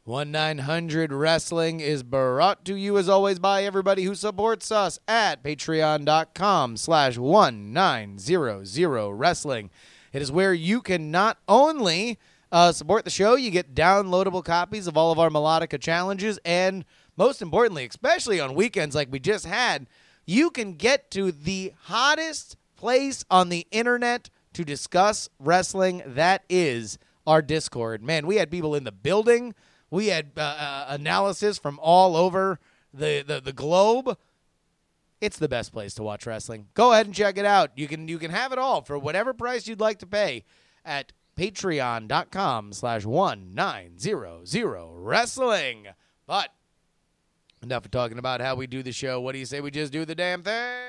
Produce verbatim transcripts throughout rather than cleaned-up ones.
one nine hundred Wrestling is brought to you, as always, by everybody who supports us at patreon.com slash 1900 Wrestling. It is where you can not only uh, support the show, you get downloadable copies of all of our Melodica challenges, and most importantly, especially on weekends like we just had, you can get to the hottest place on the internet to discuss wrestling. That is our Discord. Man, we had people in the building. We had uh, uh, analysis from all over the, the, the globe. It's the best place to watch wrestling. Go ahead and check it out. You can you can have it all for whatever price you'd like to pay at patreon.com slash 1900 Wrestling. But enough of talking about how we do the show. What do you say we just do the damn thing?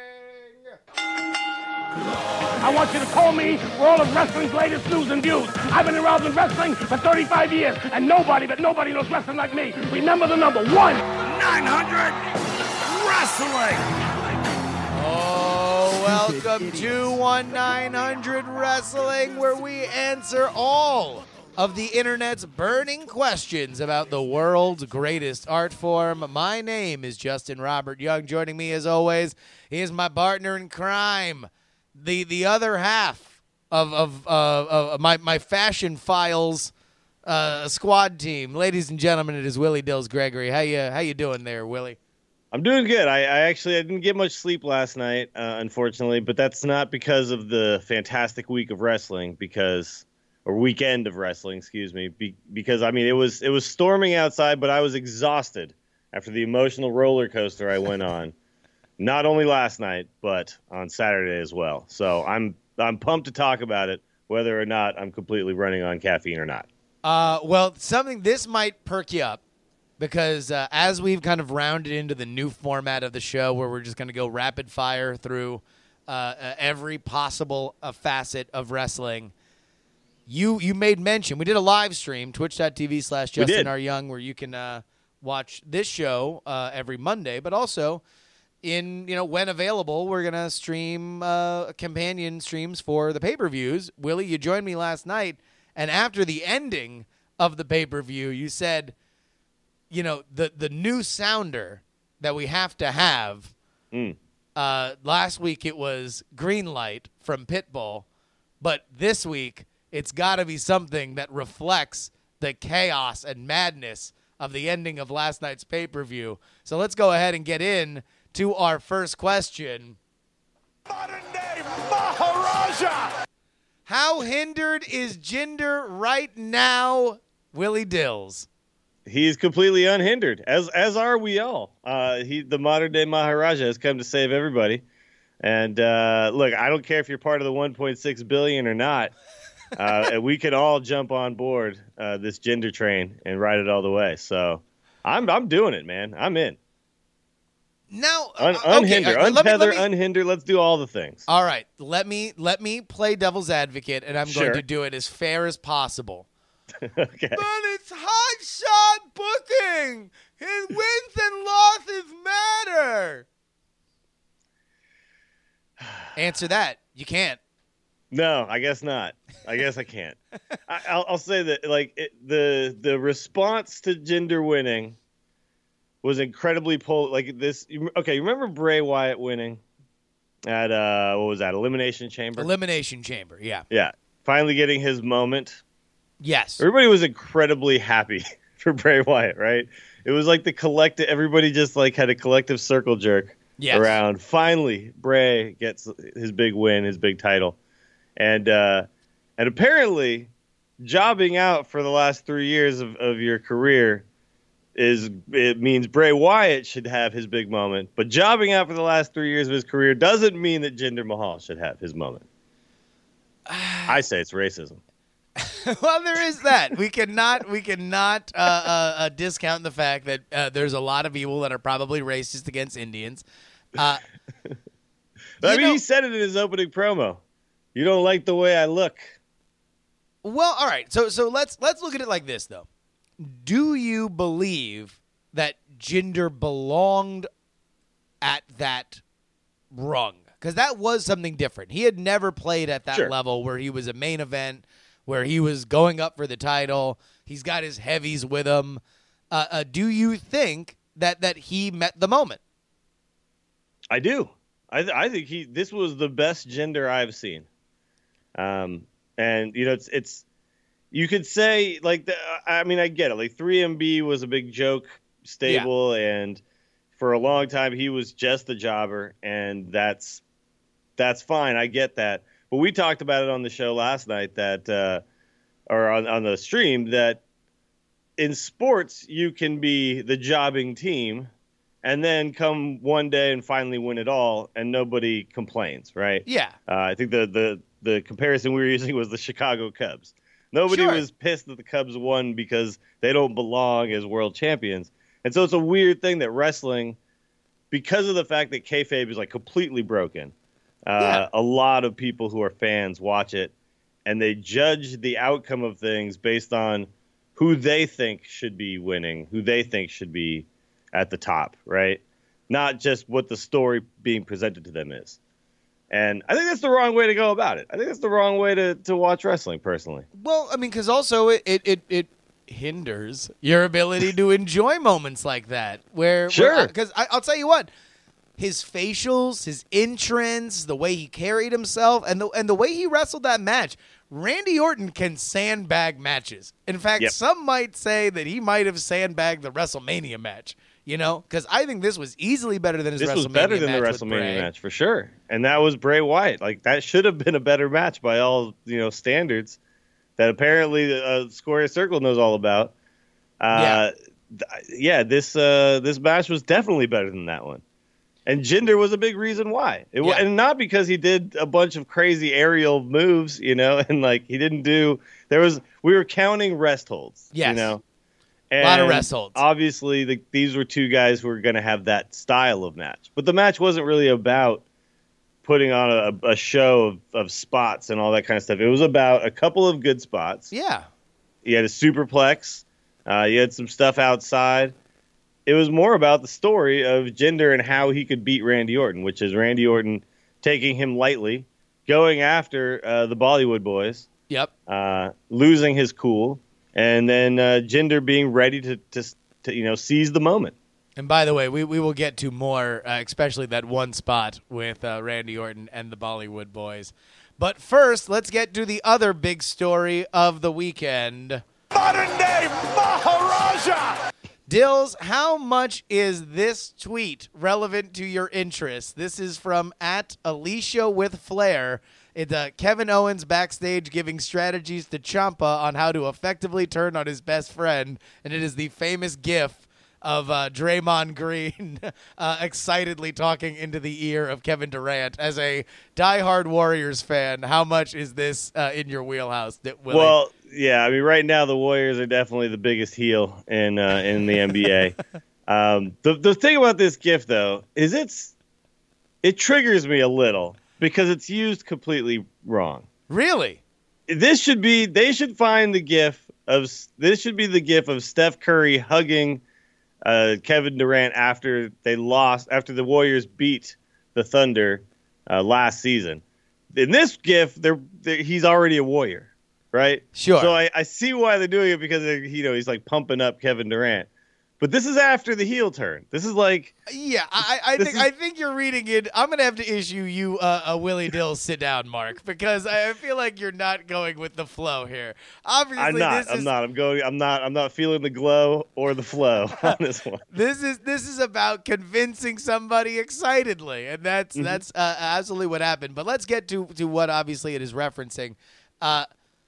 I want you to call me for all of wrestling's latest news and views. I've been around in wrestling for thirty-five years, and nobody, but nobody knows wrestling like me. Remember the number one. nine hundred Wrestling. Oh, welcome to one nine hundred Wrestling, where we answer all of the internet's burning questions about the world's greatest art form. My name is Justin Robert Young. Joining me, as always, is my partner in crime, the the other half of of uh, of my my Fashion Files uh, squad team. Ladies and gentlemen, it is Willie Dills Gregory. How you how you doing there, Willie? I'm doing good. I, I actually I didn't get much sleep last night, uh, unfortunately, but that's not because of the fantastic week of wrestling, because or weekend of wrestling, excuse me, be, because I mean it was it was storming outside, but I was exhausted after the emotional roller coaster I went on. Not only last night, but on Saturday as well. So I'm I'm pumped to talk about it, whether or not I'm completely running on caffeine or not. Uh, well, something this might perk you up, because uh, as we've kind of rounded into the new format of the show, where we're just going to go rapid fire through uh, uh, every possible uh, facet of wrestling, you you made mention. We did a live stream, twitch.tv slash Justin R. Young, where you can uh, watch this show uh, every Monday, but also in, you know, when available, we're going to stream uh, companion streams for the pay-per-views. Willie, you joined me last night, and after the ending of the pay-per-view, you said, you know, the, the new sounder that we have to have, mm. uh, last week it was Green Light from Pitbull, but this week it's got to be something that reflects the chaos and madness of the ending of last night's pay-per-view. So let's go ahead and get in to our first question. Modern day Maharaja. How hindered is Jinder right now, Willie Dills? He's completely unhindered, as as are we all. Uh, he, the modern day Maharaja, has come to save everybody. And uh, look, I don't care if you're part of the one point six billion or not. Uh, we can all jump on board uh, this Jinder train and ride it all the way. So I'm I'm doing it, man. I'm in. Now, Un- uh, unhinder, okay, uh, let me- untether, let me- unhinder. Let's do all the things. All right, let me let me play devil's advocate, and I'm Sure. going to do it as fair as possible. Okay. But it's hot shot booking. His wins and losses matter. Answer that. You can't. No, I guess not. I guess I can't. I, I'll, I'll say that, like, it, the the response to Jinder winning was incredibly pol- like this. you- Okay, you remember Bray Wyatt winning at uh, what was that? Elimination Chamber. Elimination Chamber, yeah. yeah, finally getting his moment. Yes. Everybody was incredibly happy for Bray Wyatt, right? It was like the collective. Everybody just like had a collective circle jerk Yes. around. Finally, Bray gets his big win, his big title. And uh, and apparently, jobbing out for the last three years of, of your career is it means Bray Wyatt should have his big moment. But jobbing out for the last three years of his career doesn't mean that Jinder Mahal should have his moment. I say it's racism. Well, there is that. We cannot we cannot uh, uh, uh, discount the fact that uh, there's a lot of people that are probably racist against Indians. Uh, I you mean, know- he said it in his opening promo. You don't like the way I look. Well, all right. So so let's let's look at it like this, though. Do you believe that Jinder belonged at that rung? Because that was something different. He had never played at that Sure. level where he was a main event, where he was going up for the title. He's got his heavies with him. Uh, uh, do you think that that he met the moment? I do. I th- I think he. This was the best Jinder I've seen. Um, and you know, it's it's. You could say like the, I mean, I get it. Like three M B was a big joke stable, yeah. and for a long time he was just a jobber, and that's that's fine. I get that. But we talked about it on the show last night that, uh, or on on the stream that. In sports, you can be the jobbing team and then come one day and finally win it all, and nobody complains, right? Yeah. Uh, I think the, the, the comparison we were using was the Chicago Cubs. Nobody sure. was pissed that the Cubs won because they don't belong as world champions. And so it's a weird thing that wrestling, because of the fact that kayfabe is like completely broken, uh, yeah. a lot of people who are fans watch it, and they judge the outcome of things based on who they think should be winning, who they think should be at the top, right? Not just what the story being presented to them is. And I think that's the wrong way to go about it. I think that's the wrong way to, to watch wrestling, personally. Well, I mean, because also it, it, it, it hinders your ability to enjoy moments like that. Where Sure. Because I'll tell you what, his facials, his entrance, the way he carried himself, and the and the way he wrestled that match, Randy Orton can sandbag matches. In fact, yep. some might say that he might have sandbagged the WrestleMania match, you know, because I think this was easily better than his this WrestleMania match. This was better than the WrestleMania match, for sure. And that was Bray Wyatt. Like, that should have been a better match by all, you know, standards that apparently the uh, Square Circle knows all about. Uh, yeah. Th- yeah, this uh, this match was definitely better than that one. And Jinder was a big reason why. It yeah. And not because he did a bunch of crazy aerial moves, you know, and like he didn't do there was we were counting rest holds, yes. you know. And a lot of rest holds. Obviously the, these were two guys who were going to have that style of match. But the match wasn't really about putting on a, a show of, of spots and all that kind of stuff. It was about a couple of good spots. Yeah. You had a superplex. Uh, you had some stuff outside. It was more about the story of Jinder and how he could beat Randy Orton, which is Randy Orton taking him lightly, going after uh, the Bollywood boys, yep, uh, losing his cool, and then uh, Jinder being ready to, to, to, you know, seize the moment. And by the way, we, we will get to more, uh, especially that one spot with uh, Randy Orton and the Bollywood boys. But first, let's get to the other big story of the weekend. Modern day Maharaja! Dills, how much is this tweet relevant to your interests? This is from at Alicia with Flair. It's uh, Kevin Owens backstage giving strategies to Ciampa on how to effectively turn on his best friend, and it is the famous gif of uh, Draymond Green uh, excitedly talking into the ear of Kevin Durant. As a diehard Warriors fan, how much is this uh, in your wheelhouse, Willie? Well, yeah, I mean, right now the Warriors are definitely the biggest heel in uh, in the N B A. um, the the thing about this GIF though is it's it triggers me a little because it's used completely wrong. Really? This should be they should find the GIF of this should be the GIF of Steph Curry hugging uh, Kevin Durant after they lost after the Warriors beat the Thunder uh, last season. In this GIF, they're, they're he's already a Warrior. Right? Sure. So I, I see why they're doing it because, you know, he's like pumping up Kevin Durant. But this is after the heel turn. This is like, yeah, I, I think is, I think you're reading it. I'm gonna have to issue you uh, a Willie Dill sit down, Mark, because I feel like you're not going with the flow here. Obviously, I'm not. This I'm is, not. I'm going. I'm not. I'm not feeling the glow or the flow on this one. This is this is about convincing somebody excitedly, and that's mm-hmm. that's uh, absolutely what happened. But let's get to to what obviously it is referencing. Uh,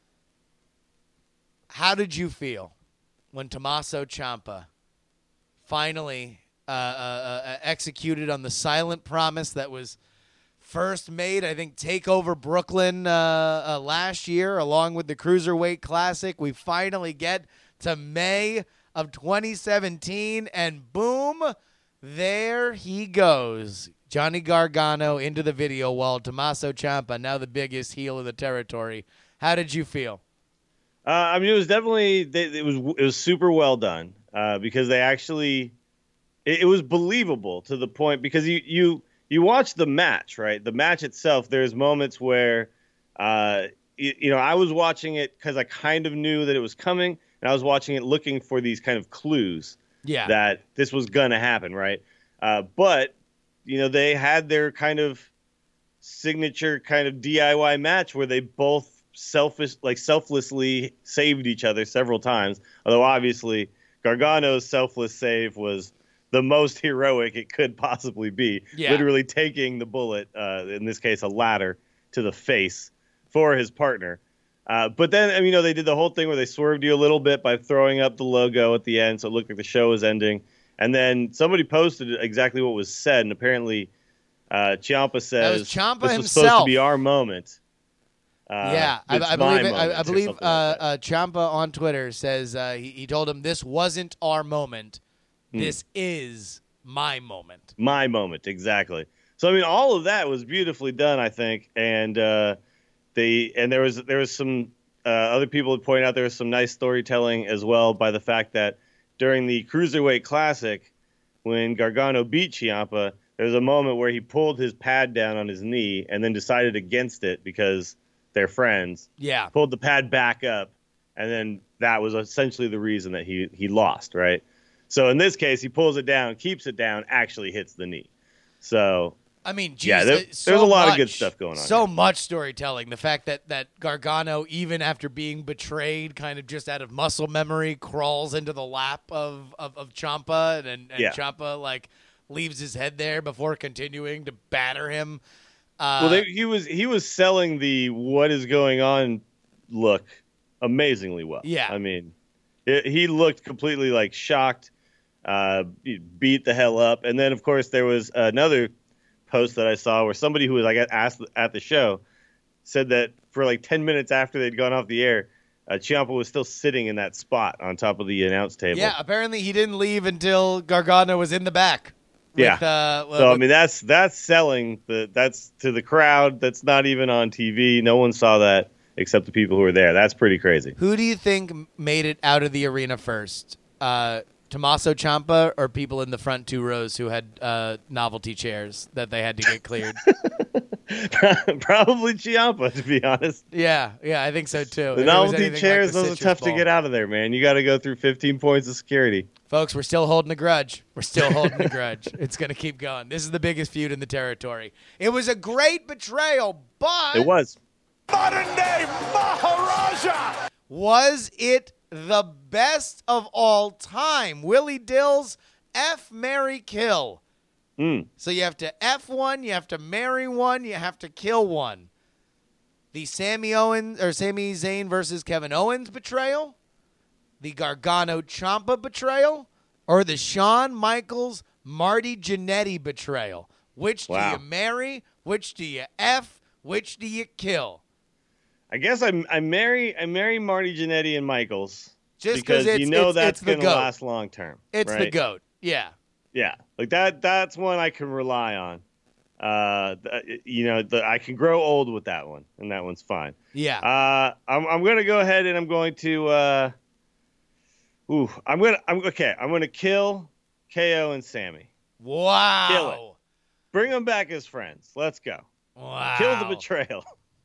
how did you feel when Tommaso Ciampa finally uh, uh, uh, executed on the silent promise that was first made, I think, TakeOver Brooklyn uh, uh, last year, along with the Cruiserweight Classic? We finally get to May of twenty seventeen, and boom, there he goes. Johnny Gargano into the video wall. Tommaso Ciampa, now the biggest heel of the territory. How did you feel? Uh, I mean, it was definitely it was it was super well done uh, because they actually it, it was believable to the point because you you you watch the match, right? The match itself. There's moments where uh, you, you know I was watching it because I kind of knew that it was coming. and I was watching it looking for these kind of clues Yeah. that this was going to happen, right? Uh, but, you know, they had their kind of signature kind of D I Y match where they both selfish, like selflessly saved each other several times. Although obviously Gargano's selfless save was the most heroic it could possibly be. Yeah. Literally taking the bullet, uh, in this case, a ladder to the face for his partner. Uh, but then, I mean, you know, they did the whole thing where they swerved you a little bit by throwing up the logo at the end, so it looked like the show was ending. And then somebody posted exactly what was said, and apparently uh, Ciampa says was Ciampa this was himself. supposed to be our moment. Uh, yeah, I, it's I my believe it, moment I, I or believe something uh, like that. uh, Ciampa on Twitter says uh, he, he told him this wasn't our moment. This is my moment. My moment, exactly. So I mean, all of that was beautifully done, I think, and uh, they and there was there was some uh, other people would point out there was some nice storytelling as well by the fact that during the Cruiserweight Classic, when Gargano beat Ciampa, there was a moment where he pulled his pad down on his knee and then decided against it because they're friends. Yeah. Pulled the pad back up, and then that was essentially the reason that he he lost, right? So in this case, he pulls it down, keeps it down, actually hits the knee. So I mean, geez, yeah, there- uh, so there's a lot of much- good stuff going on So here. much storytelling. The fact that, that Gargano, even after being betrayed, kind of just out of muscle memory, crawls into the lap of, of, of Ciampa, and, and Yeah. Ciampa, like, leaves his head there before continuing to batter him. Uh, Well, they, he was he was selling the what is going on look amazingly well. Yeah. I mean, it, he looked completely like shocked, uh, beat the hell up, and then of course there was another post that I saw where somebody who was like asked at the show said that for like ten minutes after they'd gone off the air, uh, Ciampa was still sitting in that spot on top of the announce table. yeah, apparently he didn't leave until Gargano was in the back. Yeah. With, uh, So I with- mean that's that's selling the that's to the crowd that's not even on T V. No one saw that except the people who were there. That's pretty crazy. who do you think made it out of the arena first? Uh, Tommaso Ciampa or people in the front two rows who had uh, novelty chairs that they had to get cleared? Probably Ciampa, to be honest. yeah, yeah, I think so too. The If it was novelty anything chairs, like the those are Citrus tough to Bowl. get out of there, man. You got to go through fifteen points of security. Folks, we're still holding a grudge. We're still holding a grudge. It's going to keep going. This is the biggest feud in the territory. It was a great betrayal, but It was. Modern day Maharaja! was it the best of all time? Willie Dills, F, marry, kill. Mm. So you have to F one, you have to marry one, you have to kill one. The Sammy Owens or Sami Zayn versus Kevin Owens betrayal, the Gargano Ciampa betrayal, or the Shawn Michaels Marty Jannetty betrayal. Which do Wow. you marry? Which do you F? Which do you kill? I guess I I marry I marry Marty Jannetty and Michaels Just because it's, you know it's, that's it's the going to goat. last long term. It's the right? goat. Yeah. Yeah, like that. That's one I can rely on. Uh, th- you know, the, I can grow old with that one, and that one's fine. Yeah. Uh, I'm I'm gonna go ahead and I'm going to. Uh, ooh, I'm gonna. I'm okay. I'm gonna kill K O and Sammy. wow. kill it. Bring them back as friends. Let's go. Wow. Kill the betrayal.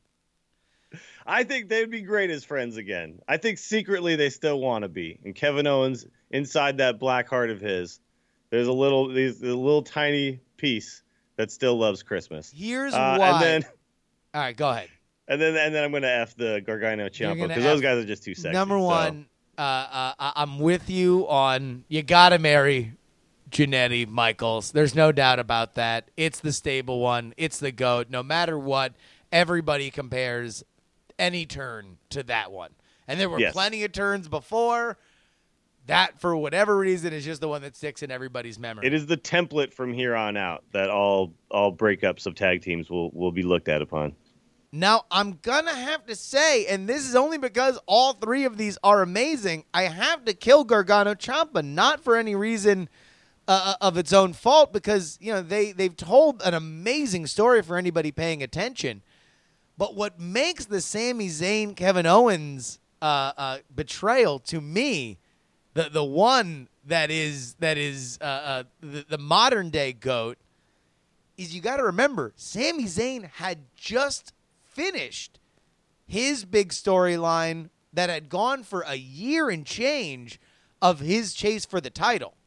I think they'd be great as friends again. I think secretly they still want to be. And Kevin Owens, inside that black heart of his, there's a little, there's a little tiny piece that still loves Christmas. Here's Uh, why. and then, All right, go ahead. and then, and then I'm gonna f the Gargano Ciampa gonna because those F- guys are just too sexy. Number so. one, uh, uh, I- I'm with you on you got to marry Jannetty Michaels. There's no doubt about that. It's the stable one. It's the GOAT. No matter what, everybody compares any turn to that one. And there were Yes. plenty of turns before. That, for whatever reason, is just the one that sticks in everybody's memory. It is the template from here on out that all all breakups of tag teams will will be looked at upon. Now, I'm going to have to say, and this is only because all three of these are amazing, I have to kill Gargano Ciampa, not for any reason uh, of its own fault, because, you know, they, they've told an amazing story for anybody paying attention. But what makes the Sami Zayn, Kevin Owens uh, uh, betrayal to me, the the one that is that is uh, uh, the, the modern day GOAT, is you got to remember, Sami Zayn had just finished his big storyline that had gone for a year and change of his chase for the title.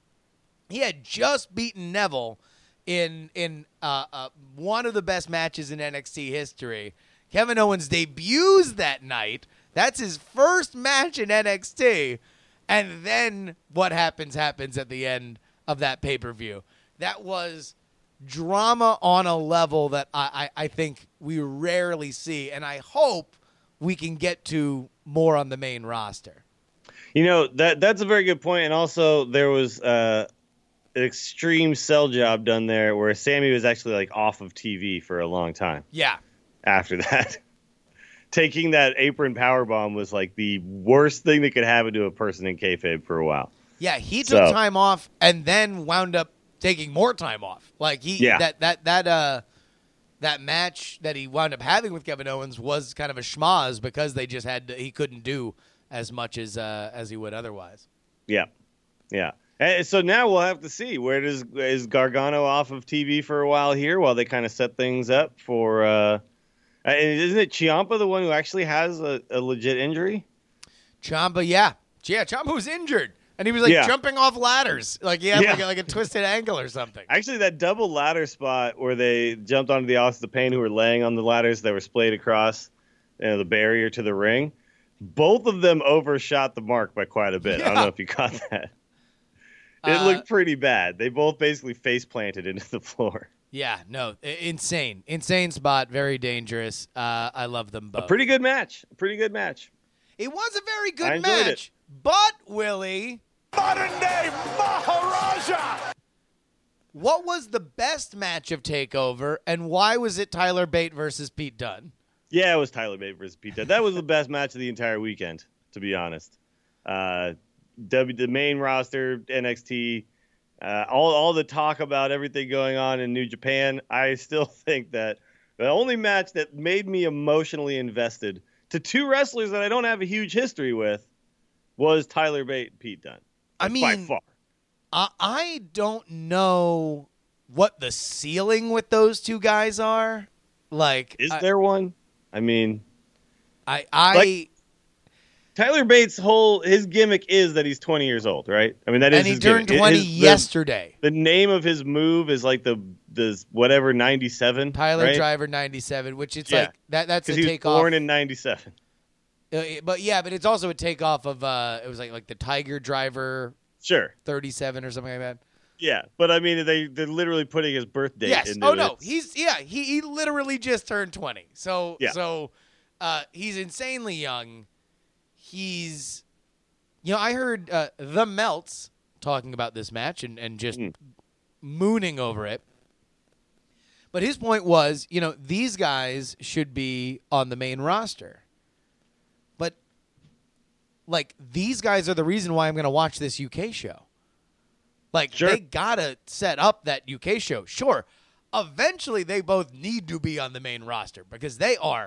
He had just beaten Neville in in uh, uh, one of the best matches in N X T history. Kevin Owens debuts that night. That's his first match in N X T. And then what happens happens at the end of that pay-per-view. That was drama on a level that I, I, I think we rarely see. And I hope we can get to more on the main roster. You know, that that's a very good point. And also there was uh, an extreme sell job done there where Sammy was actually like off of T V for a long time. Yeah. After that. Taking that apron powerbomb was like the worst thing that could happen to a person in kayfabe for a while. Yeah, he took so. time off and then wound up taking more time off. Like he yeah. that that that uh that match that he wound up having with Kevin Owens was kind of a schmoz because they just had to, he couldn't do as much as uh, as he would otherwise. Yeah, yeah. And so now we'll have to see where does is Gargano off of T V for a while here while they kind of set things up for. Uh, And isn't it Ciampa the one who actually has a, a legit injury? Ciampa, yeah. Yeah, Ciampa was injured. And he was like yeah. jumping off ladders. Like he had yeah. like, a, like a twisted ankle or something. Actually, that double ladder spot where they jumped onto the Authors of Pain who were laying on the ladders that were splayed across you know, the barrier to the ring, both of them overshot the mark by quite a bit. Yeah. I don't know if you caught that. It uh, looked pretty bad. They both basically face planted into the floor. Yeah, no, insane. Insane spot, very dangerous. Uh, I love them both. A pretty good match. A pretty good match. It was a very good I enjoyed match. It. But, Willie. Modern day Maharaja! What was the best match of TakeOver, and why was it Tyler Bate versus Pete Dunne? Yeah, it was Tyler Bate versus Pete Dunne. That was the best match of the entire weekend, to be honest. Uh, w, the main roster, N X T... Uh, all all the talk about everything going on in New Japan, I still think that the only match that made me emotionally invested to two wrestlers that I don't have a huge history with was Tyler Bate and Pete Dunne. I mean, by far. I, I don't know what the ceiling with those two guys are. Like, is I, there one? I mean, I I. Like, Tyler Bates' whole his gimmick is that he's twenty years old, right? I mean that is and he his turned gimmick. twenty his, yesterday. The, the name of his move is like the the whatever ninety-seven. Tyler right? Driver ninety-seven, which it's yeah. like that. That's a he was takeoff. born in ninety-seven. Uh, but yeah, but it's also a takeoff of uh, it was like like the Tiger Driver, sure, thirty-seven or something like that. Yeah, but I mean they they're literally putting his birth date. Yes. Into Oh no, it. he's yeah he he literally just turned twenty. So yeah. so uh, he's insanely young. He's You know, I heard uh, the Melts talking about this match and, and just mm. mooning over it. But his point was, you know, these guys should be on the main roster. But, like, these guys are the reason why I'm going to watch this U K show. Like, sure. they got to set up that U K show. Sure, eventually they both need to be on the main roster because they are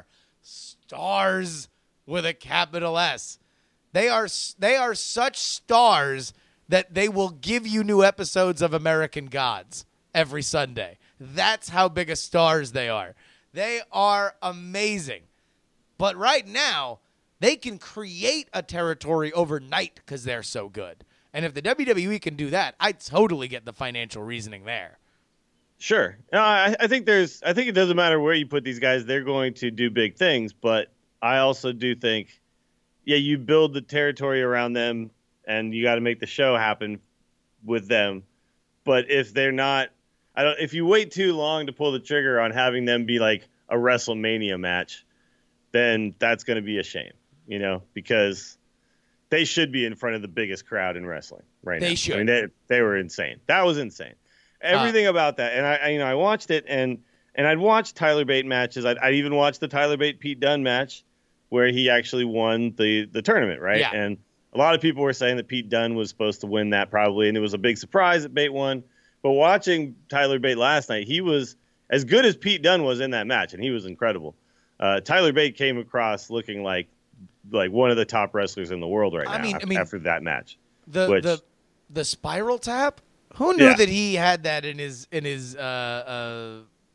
stars with a capital S. They are they are such stars that they will give you new episodes of American Gods every Sunday. That's how big of stars they are. They are amazing. But right now, they can create a territory overnight because they're so good. And if the W W E can do that, I totally get the financial reasoning there. Sure. No, I, I think there's. I think it doesn't matter where you put these guys; they're going to do big things. But I also do think. Yeah, you build the territory around them, and you got to make the show happen with them. But if they're not, I don't. If you wait too long to pull the trigger on having them be like a WrestleMania match, then that's going to be a shame, you know, because they should be in front of the biggest crowd in wrestling right now. They should. I mean, they they were insane. That was insane. Everything uh, about that, and I, I, you know, I watched it, and and I'd watched Tyler Bate matches. I'd, I'd even watched the Tyler Bate Pete Dunne match, where he actually won the, the tournament, right? Yeah. And a lot of people were saying that Pete Dunne was supposed to win that probably, and it was a big surprise that Bate won. But watching Tyler Bate last night, he was as good as Pete Dunne was in that match, and he was incredible. Uh, Tyler Bate came across looking like like one of the top wrestlers in the world right I now mean, after, I mean, after that match. The which, the the spiral tap? Who knew yeah. that he had that in his in his uh, uh,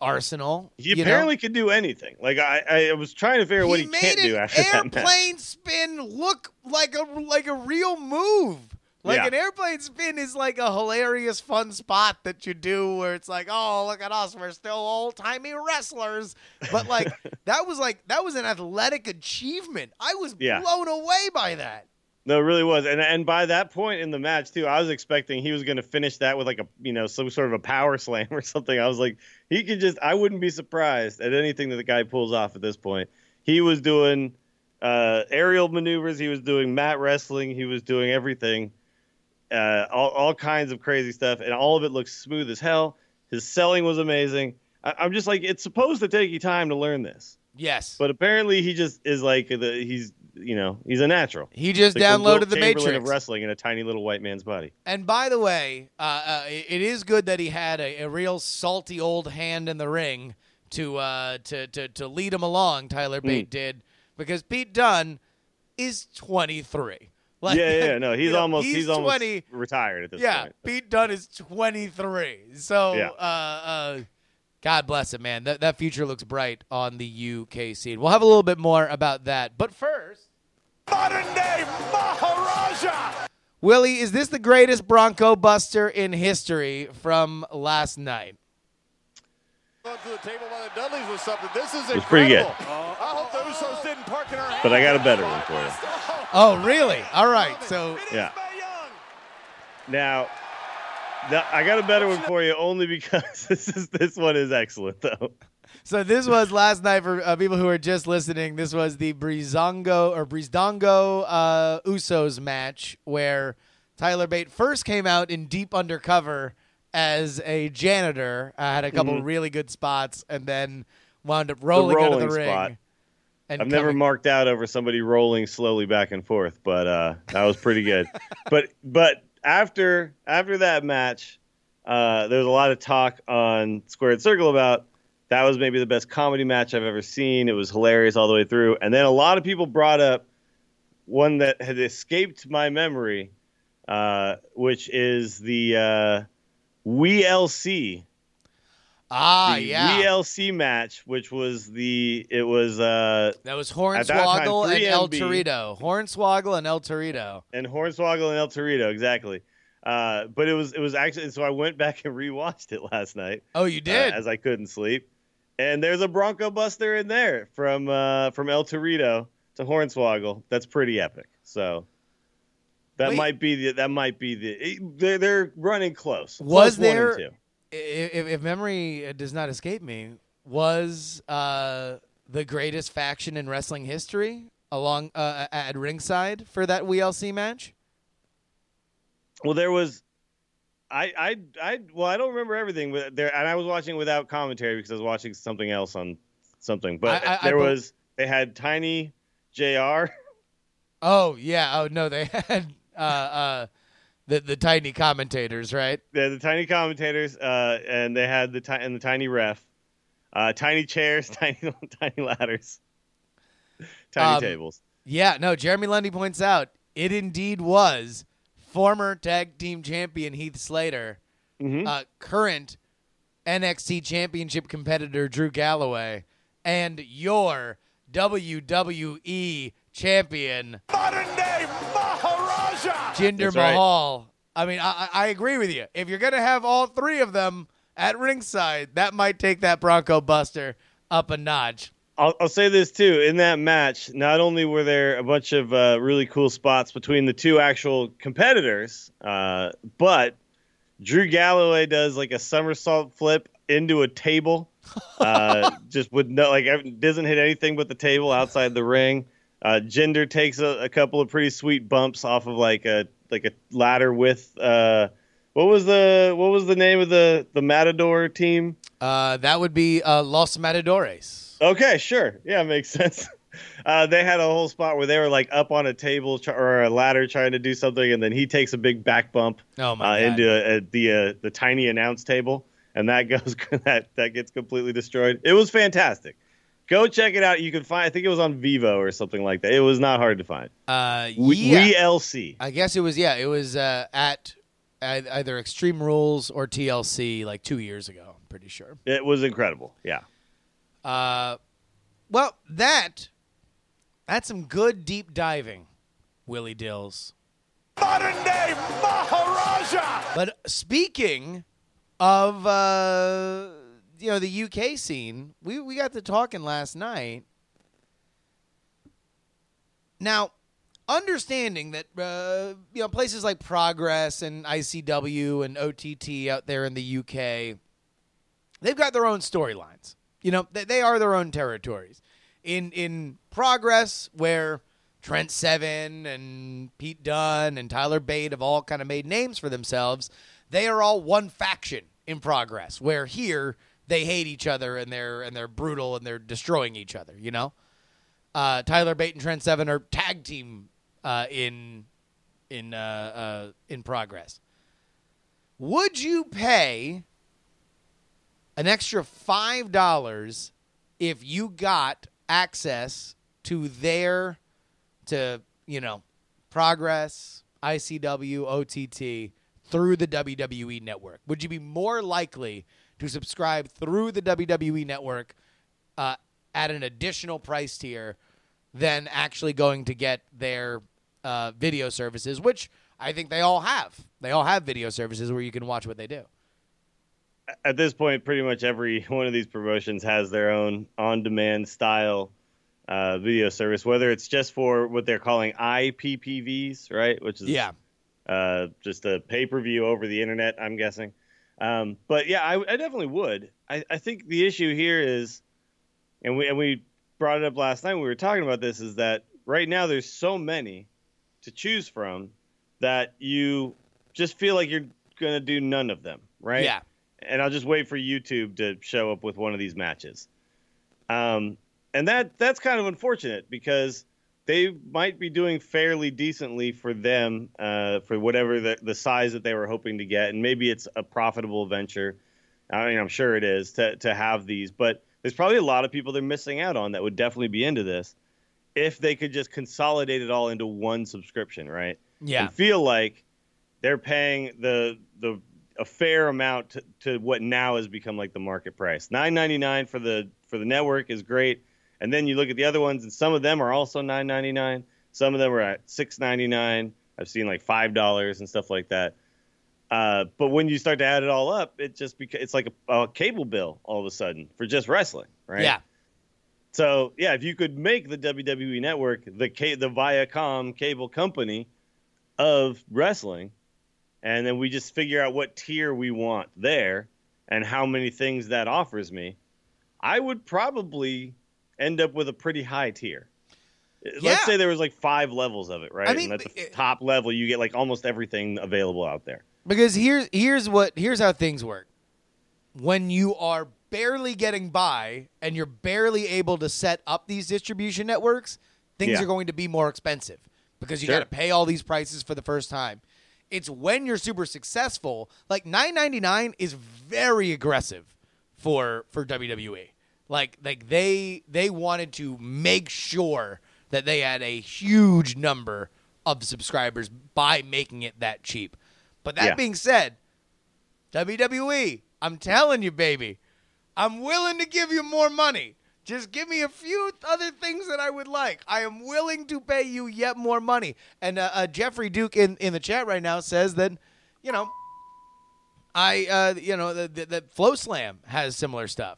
arsenal. He you apparently know? could do anything. Like I, I was trying to figure out what he, made can't an do after that match. airplane spin look like a like a real move. Like Yeah. an airplane spin is like a hilarious, fun spot that you do where it's like, oh, look at us, we're still old timey wrestlers. But like that was like that was an athletic achievement. I was Yeah. blown away by that. No, it really was. And and by that point in the match too, I was expecting he was going to finish that with like a, you know, some sort of a power slam or something. I was like, he could just, I wouldn't be surprised at anything that the guy pulls off at this point. He was doing uh, aerial maneuvers. He was doing mat wrestling. He was doing everything, uh, all, all kinds of crazy stuff. And all of it looks smooth as hell. His selling was amazing. I, I'm just like, it's supposed to take you time to learn this. Yes. But apparently he just is like, the he's, you know, he's a natural. He just Like downloaded Wilt the Chamberlain Matrix. of wrestling in a tiny little white man's body. And by the way, uh, uh, it it is good that he had a, a real salty old hand in the ring to uh, to, to to lead him along. Tyler Bate Mm. did, because Pete Dunne is twenty-three. Like, yeah, yeah, yeah, no, he's you know, almost he's, almost twenty. retired at this Yeah, point. Pete Dunne is twenty-three. So, Yeah. uh, uh, God bless him, man. That that future looks bright on the U K scene. We'll have a little bit more about that, but first. Modern day Maharaja! Willie, is this the greatest Bronco Buster in history from last night? Going to the table by the Dudleys was something. This is It was pretty good. incredible. I hope the Usos didn't park in our But I got a better one for you. Oh, really? All right. So, Yeah. Now, the, I got a better one for you only because this is this one is excellent though. so this was last night for uh, people who are just listening. This was the Breezango or Breezango uh, Usos match where Tyler Bate first came out in deep undercover as a janitor, uh, had a couple Mhm. really good spots, and then wound up rolling, out of rolling the ring. spot. And I've never coming- marked out over somebody rolling slowly back and forth, but uh, that was pretty good. but but after after that match, uh, there was a lot of talk on Squared Circle about that was maybe the best comedy match I've ever seen. It was hilarious all the way through, and then a lot of people brought up one that had escaped my memory, uh, which is the uh, W L C. Ah, the yeah. W L C match, which was the it was uh, That was At that time, Hornswoggle and three El M B. Torito. Hornswoggle and El Torito. and Hornswoggle and El Torito, exactly. Uh, but it was it was actually so I went back and rewatched it last night. Oh, you uh, did? as I couldn't sleep, and there's a Bronco Buster in there from uh, from El Torito to Hornswoggle. That's pretty epic. So that Wait. might be the that might be the they're they're running close. Was Close one and there- two. if, if memory does not escape me, was uh, the greatest faction in wrestling history along uh, at ringside for that W L C match? Well, there was, I, I, I, well, I don't remember everything, but there, and I was watching without commentary because I was watching something else on something. But I- I- I there bel- was, they had Tiny J R. Oh yeah. Oh no, they had uh, uh, the the tiny commentators, right? They had the tiny commentators, uh, and they had the ti- and the tiny ref, uh, tiny chairs, tiny tiny ladders, tiny Um, tables. Yeah. No. Jeremy Lundy points out it indeed was former tag team champion Heath Slater, Mhm. uh, current N X T Championship competitor Drew Galloway, and your W W E champion Modern day Maharaja! Jinder That's right. Mahal. I mean, I, I I agree with you. If you're gonna have all three of them at ringside, that might take that Bronco Buster up a notch. I'll, I'll say this too. In that match, not only were there a bunch of uh, really cool spots between the two actual competitors, uh, but Drew Galloway does like a somersault flip into a table, uh, just with no like ev- doesn't hit anything but the table outside the ring. Uh, Jinder takes a, a couple of pretty sweet bumps off of like a like a ladder with uh, what was the what was the name of the the Matador team? Uh, that would be uh, Los Matadores. Okay, sure. Yeah, makes sense. Uh, they had a whole spot where they were like up on a table tr- or a ladder trying to do something, and then he takes a big back bump Oh my uh, god! into a, a, the uh, the tiny announce table, and that goes that that gets completely destroyed. It was fantastic. Go check it out. You can find. I think it was on Vivo or something like that. It was not hard to find. uh, We yeah, L C. I guess it was. Yeah, it was uh, at uh, either Extreme Rules or T L C like two years ago. pretty sure. It was incredible. Yeah. Uh, well, that that's some good deep diving, Willie Dills. Modern day Maharaja. But speaking of uh, you know the U K scene, we we got to talking last night. Now, understanding that uh, you know places like Progress and I C W and O T T out there in the U K, they've got their own storylines. You know, they, they are their own territories. In in Progress, where Trent Seven and Pete Dunne and Tyler Bate have all kind of made names for themselves, they are all one faction in Progress. Where here they hate each other and they're and they're brutal and they're destroying each other. You know, uh, Tyler Bate and Trent Seven are tag team uh, in in uh, uh, in Progress. Would you pay an extra five dollars if you got access to their, to, you know, Progress, I C W, O T T through the W W E Network? Would you be more likely to subscribe through the W W E Network uh, at an additional price tier than actually going to get their uh, video services, which I think they all have. They all have video services where you can watch what they do. At this point, pretty much every one of these promotions has their own on-demand style uh, video service, whether it's just for what they're calling I P P Vs, right? Which is Yeah. uh, just a pay-per-view over the internet, I'm guessing. Um, but yeah, I, I definitely would. I, I think the issue here is, and we and we brought it up last night when we were talking about this, is that right now there's so many to choose from that you just feel like you're going to do none of them, right? Yeah. And I'll just wait for YouTube to show up with one of these matches. Um, and that that's kind of unfortunate because they might be doing fairly decently for them uh, for whatever the, the size that they were hoping to get. And maybe it's a profitable venture. I mean, I'm sure it is to, to have these. But there's probably a lot of people they're missing out on that would definitely be into this if they could just consolidate it all into one subscription, right? Yeah. And feel like they're paying the the a fair amount to, to what now has become like the market price. nine ninety-nine for the for the network is great, and then you look at the other ones, and some of them are also nine ninety-nine. Some of them are at six ninety-nine. I've seen like five dollars and stuff like that. Uh, but when you start to add it all up, it just beca- it's like a, a cable bill all of a sudden for just wrestling, right? Yeah. So yeah, if you could make the W W E Network the K- the Viacom cable company of wrestling, and then we just figure out what tier we want there and how many things that offers me, I would probably end up with a pretty high tier. Yeah. Let's say there was like five levels of it, right? I mean, and at the it- top level, you get like almost everything available out there. Because here's here's what here's how things work. When you are barely getting by and you're barely able to set up these distribution networks, things Yeah. are going to be more expensive because you Sure. got to pay all these prices for the first time. It's when you're super successful, like nine ninety-nine is very aggressive for for W W E. Like like they they wanted to make sure that they had a huge number of subscribers by making it that cheap. But that Yeah. being said, W W E, I'm telling you, baby, I'm willing to give you more money. Just give me a few other things that I would like. I am willing to pay you yet more money. And uh, uh, Jeffrey Duke in, in the chat right now says that, you know, I uh, you know that the, the Flow Slam has similar stuff.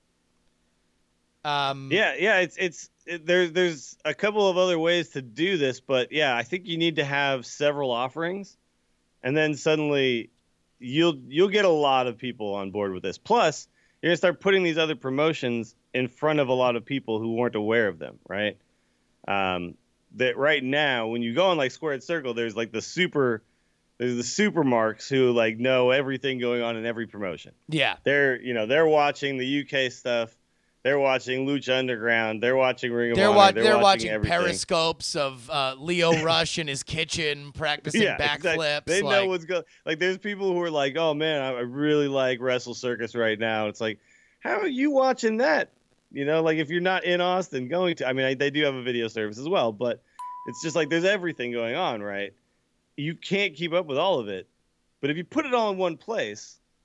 Um, Yeah, yeah, it's it's it, there's there's a couple of other ways to do this, but yeah, I think you need to have several offerings, and then suddenly you'll you'll get a lot of people on board with this. Plus, you're gonna start putting these other promotions in front of a lot of people who weren't aware of them, right? Um, that right now, when you go on like Squared Circle, there's like the super, there's the super marks who like know everything going on in every promotion. yeah. They're you know they're watching the U K stuff. They're watching Lucha Underground. They're watching Ring of They're, Honor. wa- they're, they're watching, watching everything. periscopes of uh, Leo Rush in his kitchen practicing Yeah, backflips. exactly. They like, know what's going. Like, there's people who are like, "Oh man, I I really like Wrestle Circus right now." It's like, how are you watching that? You know, like if you're not in Austin, going to. I mean, I, they do have a video service as well, but it's just like there's everything going on, right? You can't keep up with all of it, but if you put it all in one place,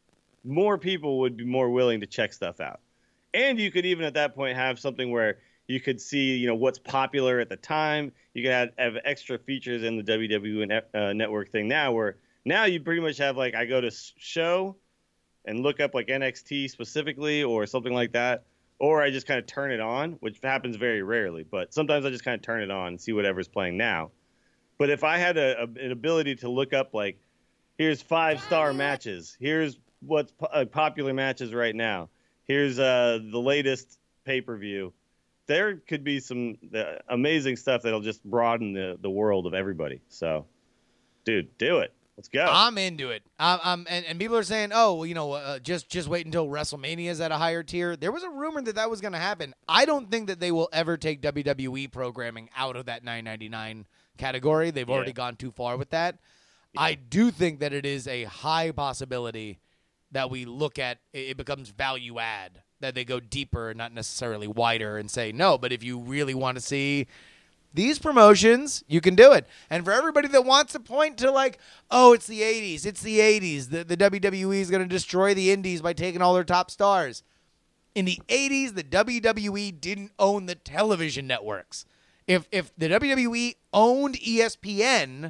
more people would be more willing to check stuff out. And you could even at that point have something where you could see, you know, what's popular at the time. You could have, have extra features in the W W E uh, network thing now, where now you pretty much have like I go to show and look up like N X T specifically or something like that, or I just kind of turn it on, which happens very rarely. But sometimes I just kind of turn it on and see whatever's playing now. But if I had a, a, an ability to look up like, here's five star matches, here's what's po- uh, popular matches right now, here's uh, the latest pay per view. There could be some uh, amazing stuff that'll just broaden the, the world of everybody. So, dude, do it. Let's go. I'm into it. Um, um and, and people are saying, oh, well, you know, uh, just just wait until WrestleMania is at a higher tier. There was a rumor that that was going to happen. I don't think that they will ever take W W E programming out of that nine ninety-nine category. They've Yeah. already gone too far with that. Yeah. I do think that it is a high possibility that we look at it, it becomes value add, that they go deeper and not necessarily wider and say, no, but if you really want to see these promotions, you can do it. And for everybody that wants to point to like, oh, it's the eighties, it's the eighties, the, the W W E is going to destroy the indies by taking all their top stars. In the eighties, the W W E didn't own the television networks. If if the W W E owned E S P N,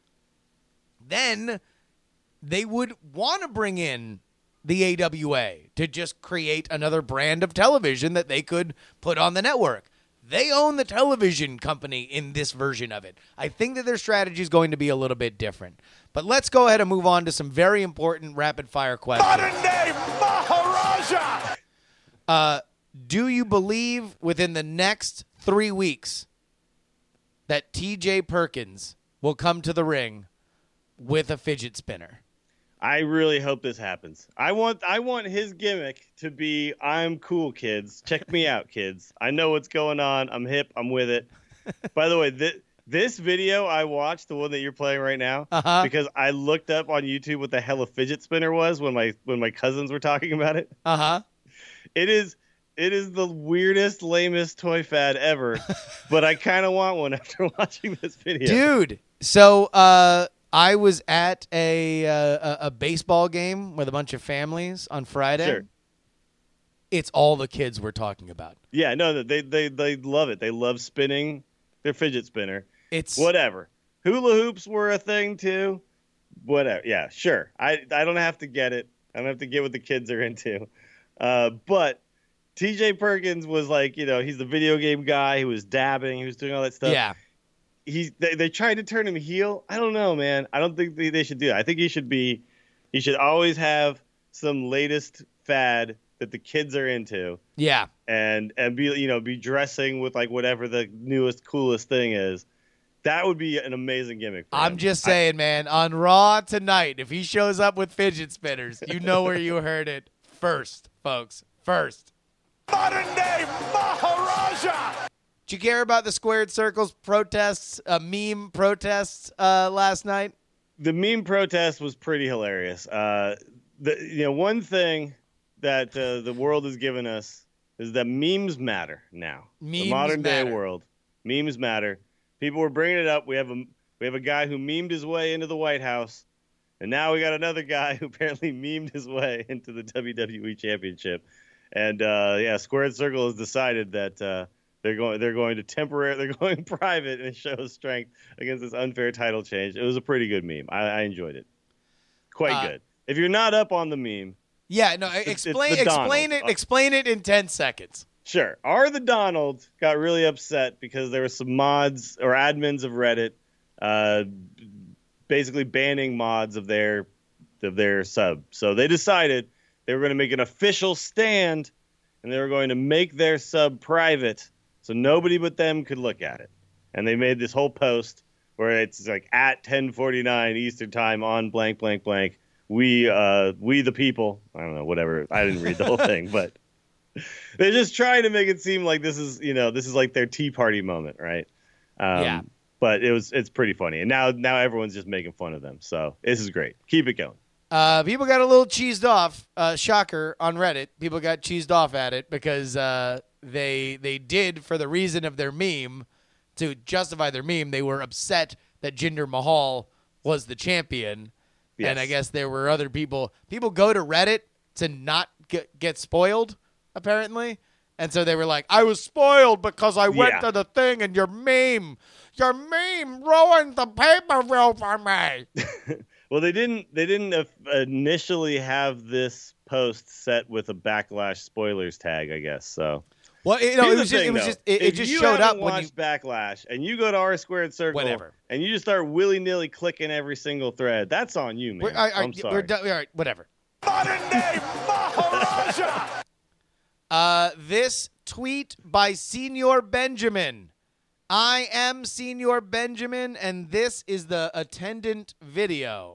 then they would want to bring in the A W A to just create another brand of television that they could put on the network. They own the television company in this version of it. I think that their strategy is going to be a little bit different. But let's go ahead and move on to some very important rapid-fire questions. Modern day Maharaja! Uh, do you believe within the next three weeks that T J Perkins will come to the ring with a fidget spinner? I really hope this happens. I want I want his gimmick to be, I'm cool, kids. Check me out, kids. I know what's going on. I'm hip. I'm with it. By the way, th- this video I watched, the one that you're playing right now, Uh-huh. because I looked up on YouTube what the hell a fidget spinner was when my when my cousins were talking about it. Uh-huh. It is it is the weirdest, lamest toy fad ever, but I kind of want one after watching this video. Dude, so uh, I was at a, uh, a a baseball game with a bunch of families on Friday. Sure. It's all the kids were talking about. Yeah, no, they they they love it. They love spinning their fidget spinner. It's Whatever. Hula hoops were a thing too. Whatever. Yeah, sure. I I don't have to get it. I don't have to get what the kids are into. Uh, but T J Perkins was like, you know, he's the video game guy. He was dabbing. He was doing all that stuff. yeah. He's they, they tried to turn him heel. I don't know, man. I don't think they, they should do that. I think he should be. He should always have some latest fad that the kids are into, Yeah. and and be you know be dressing with like whatever the newest coolest thing is. That would be an amazing gimmick. For I'm him. just saying, man, on Raw tonight, if he shows up with fidget spinners, you know where you heard it first, folks. First. Modern day Maharaja! Did you care about the Squared Circles protests, uh, meme protests uh, last night? The meme protest was pretty hilarious. Uh, the you know one thing that uh, the world has given us is that memes matter now. Memes the modern matter. day world, memes matter. People were bringing it up. We have a we have a guy who memed his way into the White House, and now we got another guy who apparently memed his way into the W W E Championship. And uh, yeah, Squared Circle has decided that uh, they're going they're going to temporarily they're going private and show strength against this unfair title change. It was a pretty good meme. I, I enjoyed it. Quite Uh, good. If you're not up on the meme, Yeah, no, it's explain the explain Donald. it explain it in ten seconds. sure. R the Donald got really upset because there were some mods or admins of Reddit uh, basically banning mods of their of their sub. So they decided they were going to make an official stand, and they were going to make their sub private so nobody but them could look at it. And they made this whole post where it's like at ten forty-nine Eastern time on blank, blank, blank. We, uh, we the people. I don't know, whatever. I didn't read the whole thing, but they're just trying to make it seem like this is, you know, this is like their Tea Party moment, right? Um, Yeah. But it was, it's pretty funny, and now, now everyone's just making fun of them. So this is great. Keep it going. Uh, people got a little cheesed off. Uh, shocker on Reddit. People got cheesed off at it because uh, they they did, for the reason of their meme, to justify their meme, they were upset that Jinder Mahal was the champion. Yes. And I guess there were other people. People go to Reddit to not get, get spoiled, apparently. And so they were like, I was spoiled because I went Yeah. to the thing and your meme, your meme ruined the pay-per-view for me. Well, they didn't. They didn't uh, initially have this post set with a backlash spoilers tag, I guess. So, Well, you know, Here's it the was just, thing, it was though. just, it, it If just you showed up haven't when you. watched Backlash and you go to R squared circle, Whatever. and you just start willy nilly clicking every single thread, that's on you, man. We're, I, I, I'm sorry. We're done. All right, whatever. Modern day Maharaja. Uh, this tweet by Senior Benjamin. I am Senior Benjamin, and this is the attendant video.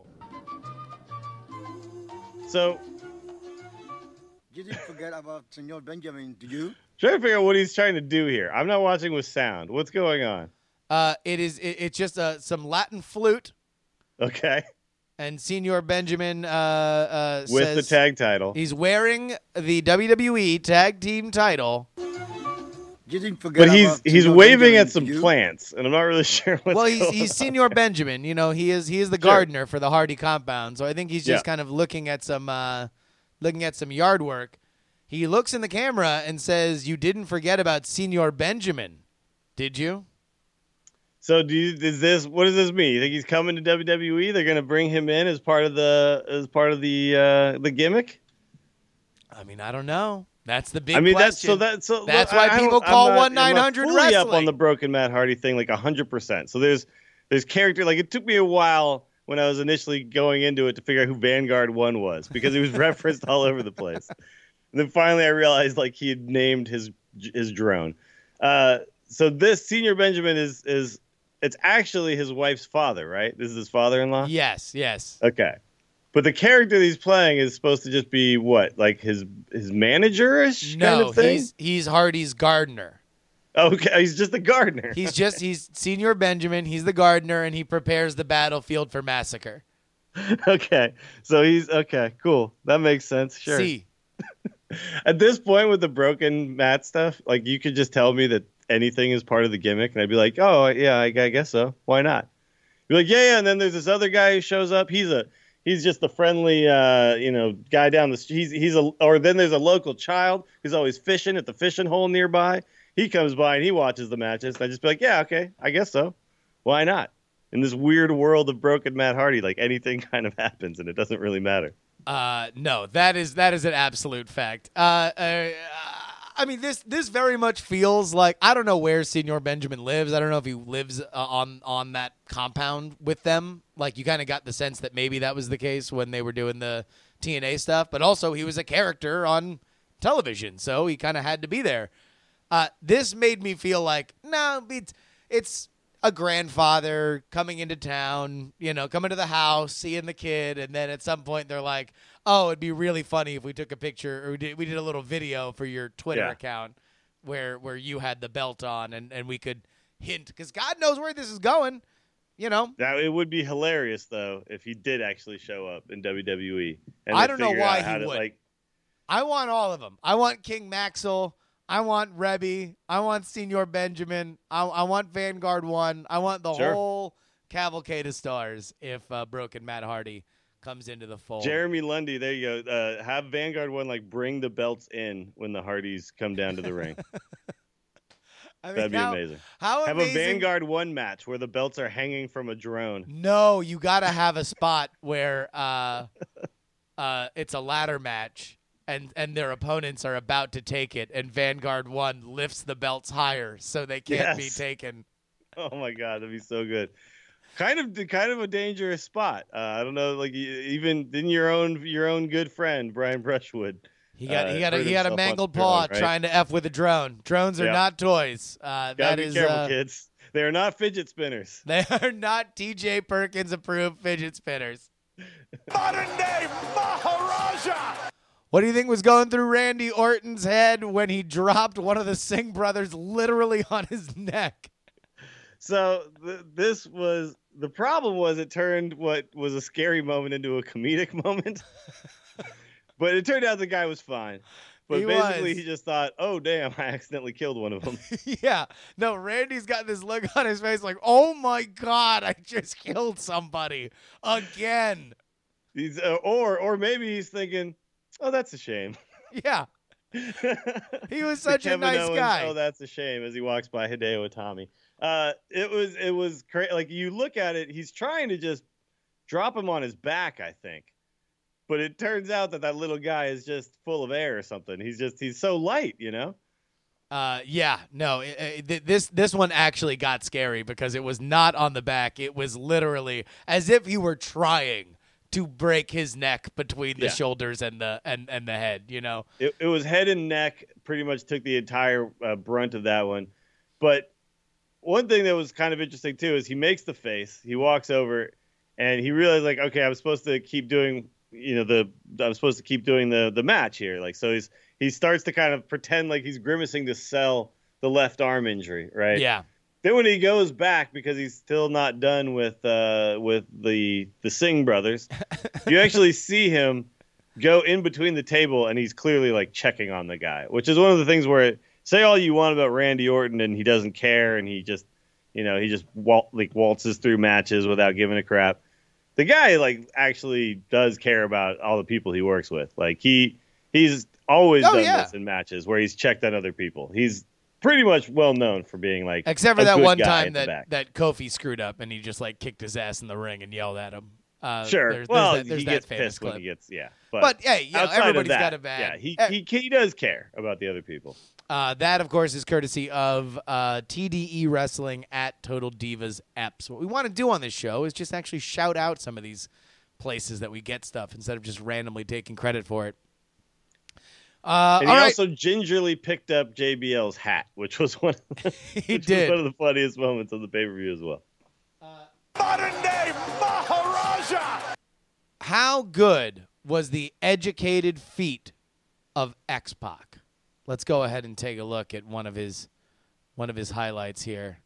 So, Did you forget about Senor Benjamin? Did you? trying to figure out what he's trying to do here. I'm not watching with sound. What's going on? Uh, it is. It, it's just uh, some Latin flute, Okay, and Senior Benjamin uh, uh, with says the tag title. he's wearing the W W E Tag Team title. Didn't forget But he's about he's Senor waving Benjamin, at some did you? plants, and I'm not really sure what's Well, he's going he's on. Senior Benjamin. You know, he is he is the Sure. gardener for the Hardy compound. So I think he's just Yeah. kind of looking at some uh, looking at some yard work. He looks in the camera and says, "You didn't forget about Senior Benjamin, did you?" So, do you, is this what does this mean? You think he's coming to W W E? They're going to bring him in as part of the as part of the uh, the gimmick? I mean, I don't know. That's the big I mean, question. that's so that so That's I- why I don't- people I'm call not- one nine I'm not hundred fully up on wrestling. the broken Matt Hardy thing, like hundred percent. So there's there's character. Like it took me a while when I was initially going into it to figure out who Vanguard One was because he was referenced all over the place. And then finally, I realized like he had named his his drone. Uh, so this Senior Benjamin is is it's actually his wife's father, right? This is his father-in-law. Yes, yes. Okay. But the character that he's playing is supposed to just be what, like his his manager-ish No, kind of thing? he's he's Hardy's gardener. Okay, he's just a gardener. He's just he's Senior Benjamin. He's the gardener, and he prepares the battlefield for massacre. Okay, so he's okay, cool. That makes sense. Sure. See, At this point with the broken Matt stuff, like you could just tell me that anything is part of the gimmick, and I'd be like, oh yeah, I, I guess so. Why not? You're like, yeah, yeah. And then there's this other guy who shows up. He's a he's just the friendly, uh, you know, guy down the street. He's he's a or then there's a local child who's always fishing at the fishing hole nearby. He comes by and he watches the matches. And I just be like, yeah, okay, I guess so. Why not? In this weird world of broken Matt Hardy, like anything kind of happens, and it doesn't really matter. uh, no, that is that is an absolute fact. Uh, uh, I mean, this this very much feels like I don't know where Senior Benjamin lives. I don't know if he lives uh, on on that compound with them. Like you kind of got the sense that maybe that was the case when they were doing the T N A stuff. But also he was a character on television, so he kind of had to be there. Uh, this made me feel like no, it's it's a grandfather coming into town, you know, coming to the house, seeing the kid, and then at some point they're like, "Oh, it'd be really funny if we took a picture or we did, we did a little video for your Twitter Yeah. account where where you had the belt on, and, and we could hint because God knows where this is going, you know." Now it would be hilarious though if he did actually show up in W W E. And I they don't know figured why out how he to, would. Like, I want all of them. I want King Maxwell. I want Rebby. I want Senior Benjamin. I, I want Vanguard One. I want the Sure. whole cavalcade of stars if uh, Broken Matt Hardy comes into the fold. Jeremy Lundy, there you go. Uh, have Vanguard One like bring the belts in when the Hardys come down to the ring. I mean, That'd be how, amazing. How Have amazing. a Vanguard One match where the belts are hanging from a drone. No, you got to have a spot where uh, uh, it's a ladder match. And and their opponents are about to take it, and Vanguard One lifts the belts higher so they can't be Yes. taken. Oh my god, that'd be so good. Kind of, kind of a dangerous spot. Uh, I don't know, like you- even in your own your own good friend Brian Brushwood. He got uh, he got a hurt he got a himself on mangled the drone, paw right? trying to f with a drone. Drones are Yeah. not toys. Uh, Gotta that be is careful, uh, kids. They are not fidget spinners. they are not T J Perkins approved fidget spinners. Modern day Maharaja. What do you think was going through Randy Orton's head when he dropped one of the Singh brothers literally on his neck? So th- this was the problem. Was it turned what was a scary moment into a comedic moment? But it turned out the guy was fine. But He basically, was. he just thought, "Oh damn, I accidentally killed one of them." Yeah. No, Randy's got this look on his face like, oh my God, I just killed somebody again. He's uh, or or maybe he's thinking, Oh, that's a shame. Yeah. He was The such a Kevin nice Owens, guy. Oh, that's a shame. As he walks by Hideo Itami, uh, it was it was crazy. Like you look at it, he's trying to just drop him on his back, I think, but it turns out that that little guy is just full of air or something. He's just he's so light, you know. Uh, yeah, no, it, it, th- this this one actually got scary because it was not on the back. It was literally as if he were trying to break his neck between the Yeah. shoulders and the and, and the head. You know, It, it was head and neck. Pretty much took the entire uh, brunt of that one. But one thing that was kind of interesting too is he makes the face. He walks over, and he realized like, okay, I'm supposed to keep doing, you know, the I'm supposed to keep doing the the match here. Like, so he's he starts to kind of pretend like he's grimacing to sell the left arm injury, right? yeah, Then when he goes back because he's still not done with uh, with the the Singh brothers, you actually see him go in between the table and he's clearly like checking on the guy, which is one of the things where say all you want about Randy Orton and he doesn't care and he just you know he just wal- like waltzes through matches without giving a crap. The guy like actually does care about all the people he works with. Like he he's always Oh, done yeah. this in matches where he's checked on other people. He's pretty much well known for being like except for a that good one guy time at the that, back. that Kofi screwed up and he just like kicked his ass in the ring and yelled at him. Uh, Sure. there's, well, there's that, there's he that gets famous pissed clip. when he gets yeah. But, But hey, you know, outside of everybody's that, got a bad. Yeah, he, eh, he he does care about the other people. Uh, that, of course, is courtesy of uh, T D E Wrestling at Total Divas Eps. What we want to do on this show is just actually shout out some of these places that we get stuff instead of just randomly taking credit for it. Uh, And all he right. also gingerly picked up J B L's hat, which was one of the, He which did. was one of the funniest moments of the pay per view as well. Modern day Maharaja. How good was the educated feet of X-Pac? Let's go ahead and take a look at one of his one of his highlights here.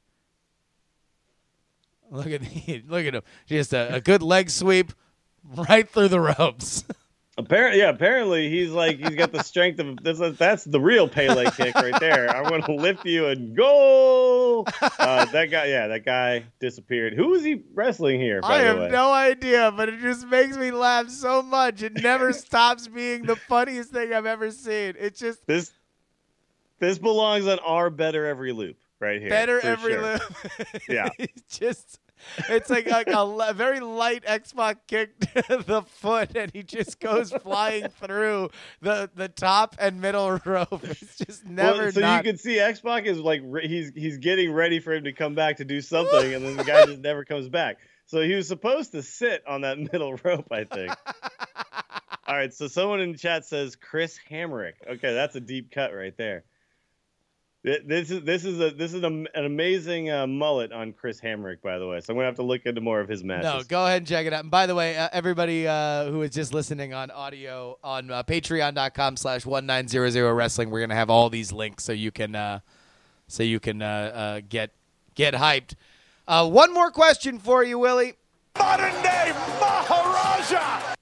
Look at the, look at him. Just a, a good leg sweep right through the ropes. Apparently, yeah. Apparently, he's like he's got the strength of that's that's the real Pele kick right there. I want to lift you and go. Uh, that guy, yeah, that guy disappeared. Who was he wrestling here? By I the have way? no idea, but it just makes me laugh so much. It never stops being the funniest thing I've ever seen. It's just This this belongs on our Better Every Loop right here. better for every sure. loop. Yeah. It's just, it's like, like a li- very light X-Pac kick to the foot, and he just goes flying through the, the top and middle rope. It's just never Well, so not. you can see X-Pac is like re- he's he's getting ready for him to come back to do something, and then the guy just never comes back. So he was supposed to sit on that middle rope, I think. All right, so someone in the chat says Chris Hamrick. Okay, that's a deep cut right there. Th- This is this is a this is a, an amazing uh, mullet on Chris Hamrick, by the way. So I'm gonna have to look into more of his matches. No, go ahead and check it out. And by the way, uh, everybody uh, who is just listening on audio on uh, patreon.com slash one nine zero zero wrestling, we're going to have all these links so you can uh, so you can uh, uh, get get hyped. Uh, one more question for you, Willie. Modern day Maharaja.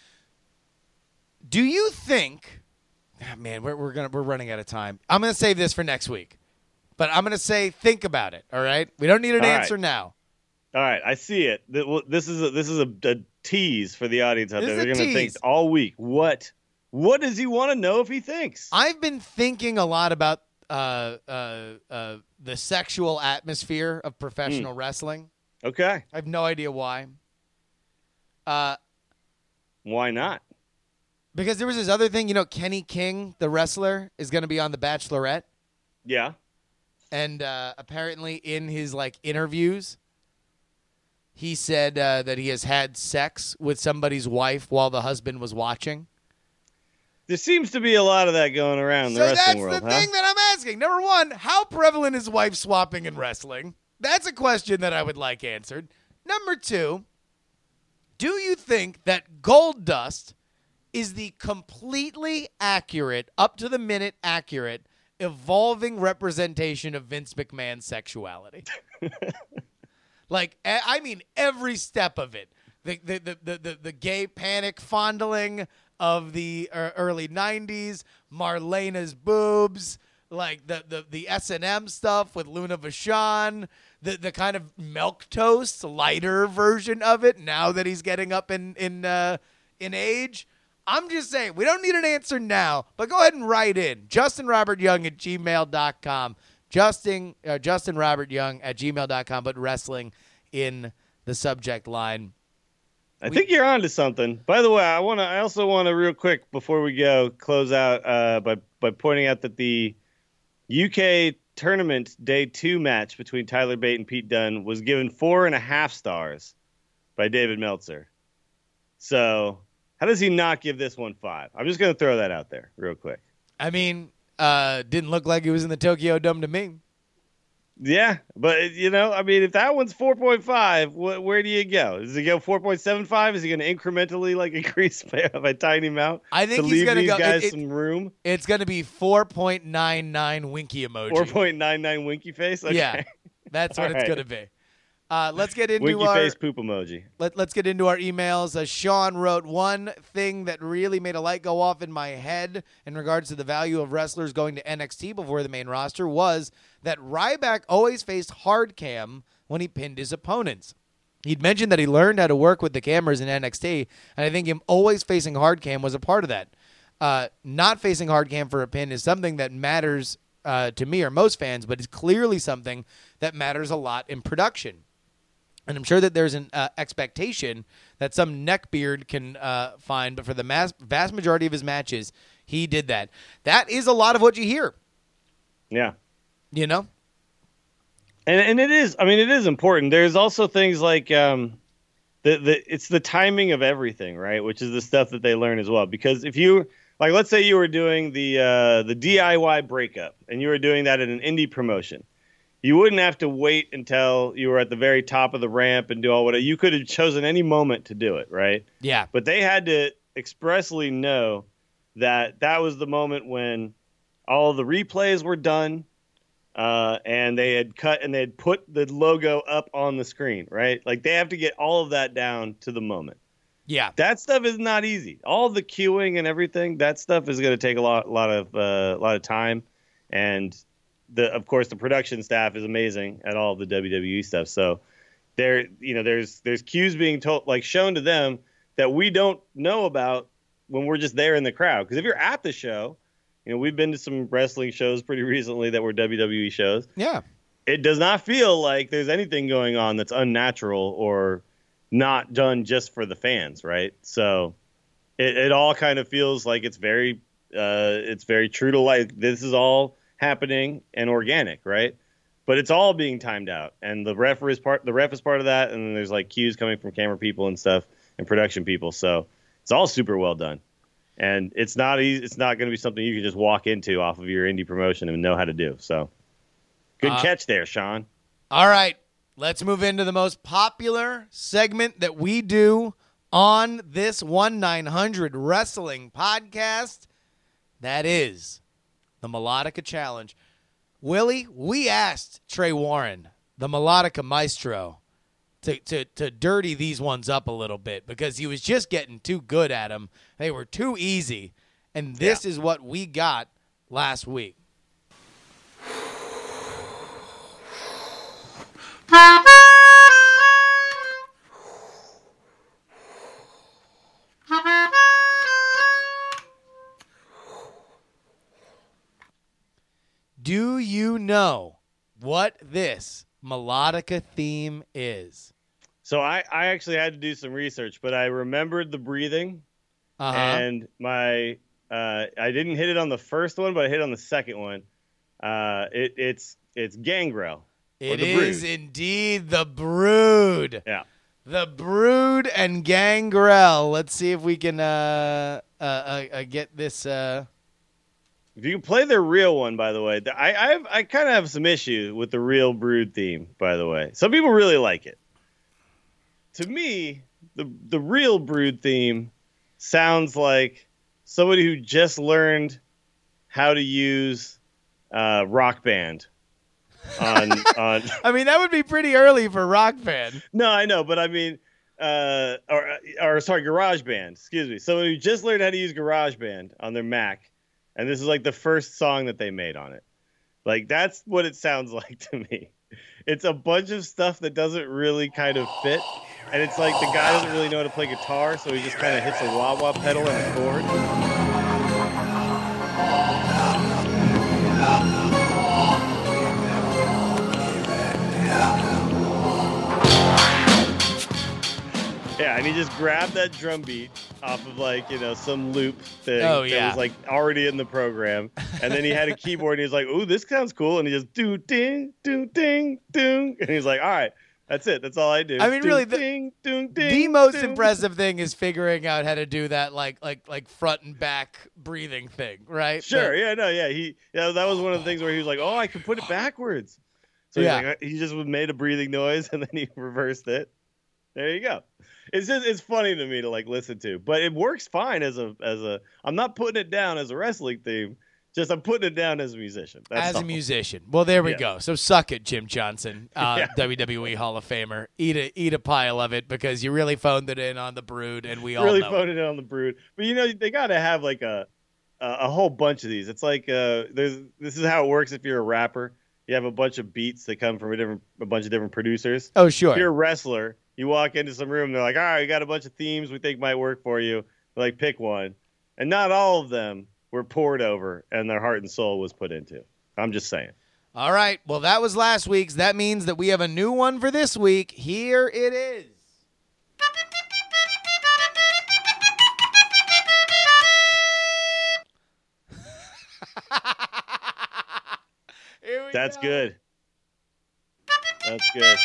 Do you think ah, man, we're we're gonna we're running out of time. I'm gonna save this for next week. But I'm gonna say think about it, all right? We don't need an All right. answer now. All right, I see it. Th- well, This is a, this is a, a tease for the audience out This there. is a They're going to think tease. all week. What what does he want to know if he thinks? I've been thinking a lot about uh, uh, uh, the sexual atmosphere of professional Hmm. wrestling. Okay, I have no idea why. Uh, why not? because there was this other thing, you know, Kenny King, the wrestler, is going to be on The Bachelorette, Yeah. and uh, apparently in his like interviews, he said uh, that he has had sex with somebody's wife while the husband was watching. There seems to be a lot of that going around in the So wrestling that's world, the huh? thing that I'm asking. Number one, how prevalent is wife swapping in wrestling? That's a question that I would like answered. Number two, do you think that Gold Dust is the completely accurate, up to the minute accurate, evolving representation of Vince McMahon's sexuality? Like, e- I mean, every step of it. The the the the, the, the gay panic fondling of the uh, early nineties, Marlena's boobs, like the, the, the S and M stuff with Luna Vachon, the the kind of milquetoast lighter version of it. Now that he's getting up in in uh, in age, I'm just saying, we don't need an answer now, but go ahead and write in. Justin Robert Young at gmail dot com. Justin, uh, Justin Robert Young at gmail dot com, but wrestling in the subject line. I think you're on to something. By the way, I want to. I also want to real quick before we go close out uh, by by pointing out that the U K tournament day two match between Tyler Bate and Pete Dunne was given four and a half stars by David Meltzer. So how does he not give this one five? I'm just going to throw that out there real quick. I mean, uh, didn't look like it was in the Tokyo Dome to me. Yeah, but, you know, I mean, if that one's four point five, wh- where do you go? Does he go four point seven five? Is he going to incrementally, like, increase by, by a tiny amount I think to he's leave gonna these go, guys it, it, some room? It's going to be four point nine nine winky emoji. four point nine nine winky face? Okay. Yeah, that's what All it's right. going to be. Uh, let's get into Winky our face poop emoji. let, let's get into our emails. Uh, Sean wrote, one thing that really made a light go off in my head in regards to the value of wrestlers going to N X T before the main roster was that Ryback always faced hard cam when he pinned his opponents. He'd mentioned that he learned how to work with the cameras in N X T, and I think him always facing hard cam was a part of that. Uh, not facing hard cam for a pin is something that matters uh, to me or most fans, but it's clearly something that matters a lot in production. And I'm sure that there's an uh, expectation that some neckbeard can uh, find, but for the mass, vast majority of his matches, he did that. That is a lot of what you hear, Yeah. you know? And and it is, I mean, it is important. There's also things like um, the the it's the timing of everything, right? Which is the stuff that they learn as well. Because if you, like, let's say you were doing the uh, the D I Y breakup, and you were doing that at an indie promotion. You wouldn't have to wait until you were at the very top of the ramp and do all what you could have chosen any moment to do it, right? Yeah. But they had to expressly know that that was the moment when all the replays were done, uh, and they had cut and they had put the logo up on the screen, right? Like they have to get all of that down to the moment. Yeah. That stuff is not easy. All the queuing and everything, that stuff is going to take a lot, lot of, uh, lot of time, and the, of course, the production staff is amazing at all of the W W E stuff. So there, you know, there's there's cues being told, like shown to them that we don't know about when we're just there in the crowd. Because if you're at the show, you know, we've been to some wrestling shows pretty recently that were W W E shows. Yeah. It does not feel like there's anything going on that's unnatural or not done just for the fans, right? So it, it all kind of feels like it's very, uh, it's very true to life. This is all happening and organic, right? But it's all being timed out, and the ref is part. The ref is part of that, and then there's like cues coming from camera people and stuff and production people. So it's all super well done, and it's not easy. It's not going to be something you can just walk into off of your indie promotion and know how to do. So good Uh, catch there, Sean. All right. Let's move into the most popular segment that we do on this one nine hundred Wrestling podcast. That is the Melodica Challenge. Willie, we asked Trey Warren, the Melodica Maestro, to, to, to dirty these ones up a little bit because he was just getting too good at them. They were too easy. And this Yeah. is what we got last week. Do you know what this Melodica theme is? So I, I actually had to do some research, but I remembered the breathing, Uh-huh. and my uh, I didn't hit it on the first one, but I hit on the second one. Uh, it, it's it's Gangrel. or It the is Brood. indeed the Brood. Yeah. The Brood and Gangrel. Let's see if we can uh, uh, uh, uh, get this. Uh... If you can play the real one, by the way, th- I I, have, I kind of have some issue with the real Brood theme. By the way, some people really like it. To me, the the real Brood theme sounds like somebody who just learned how to use uh, Rock Band on on. I mean, that would be pretty early for Rock Band. No, I know, but I mean, uh, or or sorry, GarageBand. Excuse me. Somebody who just learned how to use GarageBand on their Mac, and this is like the first song that they made on it. Like that's what it sounds like to me. it's a bunch of stuff that doesn't really kind of fit. And it's like the guy doesn't really know how to play guitar, so he just kind of hits a wah-wah pedal and a chord. Yeah, and he just grabbed that drum beat off of, like, you know, some loop thing Oh, that yeah. was, like, already in the program. And then he had a keyboard, and he was like, ooh, this sounds cool. And he just do ding, do ding, ding. And he's like, all right, that's it. That's all I do. I mean, Ding, really, the- ding, ding, ding, The most ding. impressive thing is figuring out how to do that, like like like front and back breathing thing, right? Sure, But- yeah, no, yeah. He, yeah, that was one of the things where he was like, oh, I can put it backwards. So Yeah. he's like, he just made a breathing noise, and then he reversed it. There you go. It's just it's funny to me to like listen to, but it works fine as a as a. I'm not putting it down as a wrestling theme. Just I'm putting it down as a musician. That's As all. a musician. Well, there we Yeah. go. So suck it, Jim Johnson, uh, Yeah. W W E Hall of Famer. Eat a eat a pile of it because you really phoned it in on the Brood, and we all really know. phoned it. it on the Brood. But you know they got to have like a, a a whole bunch of these. It's like uh, there's this is how it works if you're a rapper. You have a bunch of beats that come from a different a bunch of different producers. Oh, If you're a sure. wrestler, you walk into some room, they're like, all right, we got a bunch of themes we think might work for you. They're like, pick one. And not all of them were poured over and their heart and soul was put into. I'm just saying. All right. Well, that was last week's. That means that we have a new one for this week. Here it is. Here we That's go. good. That's good.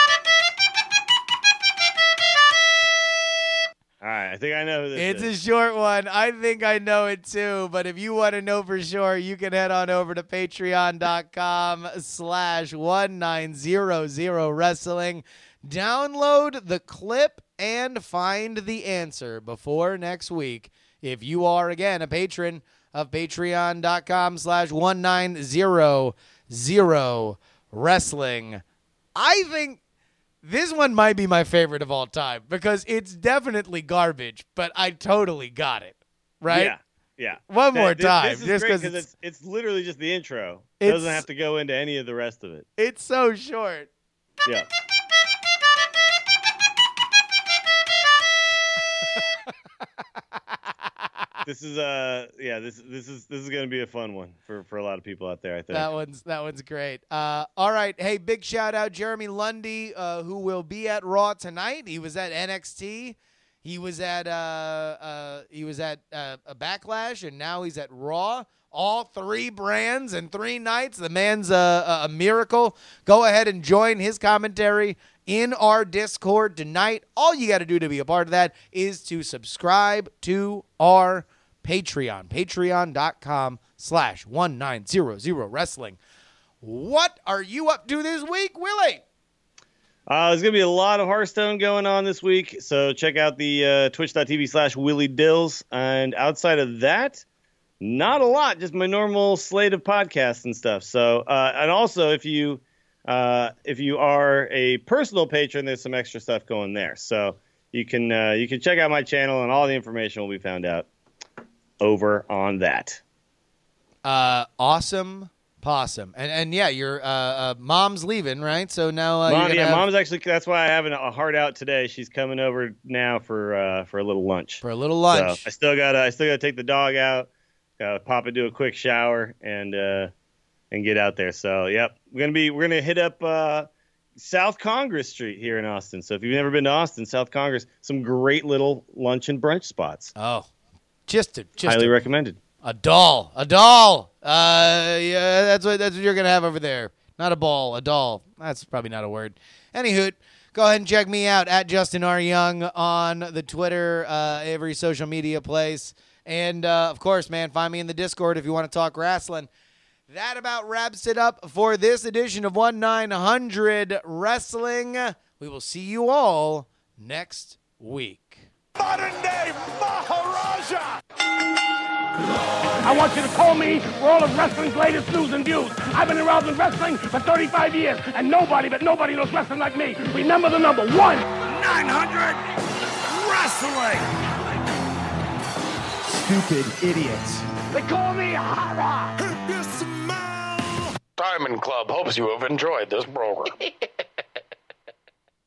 All right, I think I know who this It's a is. short one. I think I know it too, but if you want to know for sure, you can head on over to patreon.com slash 1900 wrestling. Download the clip and find the answer before next week. If you are, again, a patron of patreon.com slash 1900 wrestling. I think this one might be my favorite of all time because it's definitely garbage, but I totally got it. Right? Yeah, yeah. One more This- time, This is just great 'cause because it's- it's, it's literally just the intro. It It's- doesn't have to go into any of the rest of it. It's so short. Yeah. This is uh yeah this this is this is gonna be a fun one for, for a lot of people out there, I think. That one's that one's great. Uh, all right, hey, big shout out Jeremy Lundy, uh, who will be at Raw tonight. He was at N X T, he was at uh, uh, he was at uh, a Backlash, and now he's at Raw. All three brands and three nights. The man's a, a miracle. Go ahead and join his commentary in our Discord tonight. All you got to do to be a part of that is to subscribe to our Patreon. Patreon.com slash 1900 wrestling. What are you up to this week, Willie? Uh, there's going to be a lot of Hearthstone going on this week, so check out the uh, twitch.tv slash Willie Dills. And outside of that, not a lot, just my normal slate of podcasts and stuff. So, uh, and also if you uh, if you are a personal patron, there's some extra stuff going there. So you can uh, you can check out my channel, and all the information will be found out over on that. Uh, awesome possum. And and yeah, your uh, uh, mom's leaving, right? So now uh, Mom, you're gonna yeah, have mom's actually. That's why I have a heart out today. She's coming over now for uh, for a little lunch. for a little lunch. So I still gotta I still gotta take the dog out, gotta pop into a quick shower and uh, and get out there. So yep, we're gonna be we're gonna hit up uh, South Congress Street here in Austin. So if you've never been to Austin, South Congress, some great little lunch and brunch spots. oh, just a just Highly a, recommended. a doll, a doll. Uh, yeah, that's what that's what you're gonna have over there. Not a ball, a doll. That's probably not a word. Anywho, go ahead and check me out at Justin R. Young on the Twitter, uh, every social media place. And, uh, of course, man, find me in the Discord if you want to talk wrestling. That about wraps it up for this edition of nineteen hundred Wrestling. We will see you all next week. Modern day Maharaja! I want you to call me for all of wrestling's latest news and views. I've been around in wrestling for thirty-five years, and nobody but nobody knows wrestling like me. Remember the number one, nine hundred Wrestling! Stupid idiots. They call me Hara! The Diamond Club hopes you have enjoyed this program.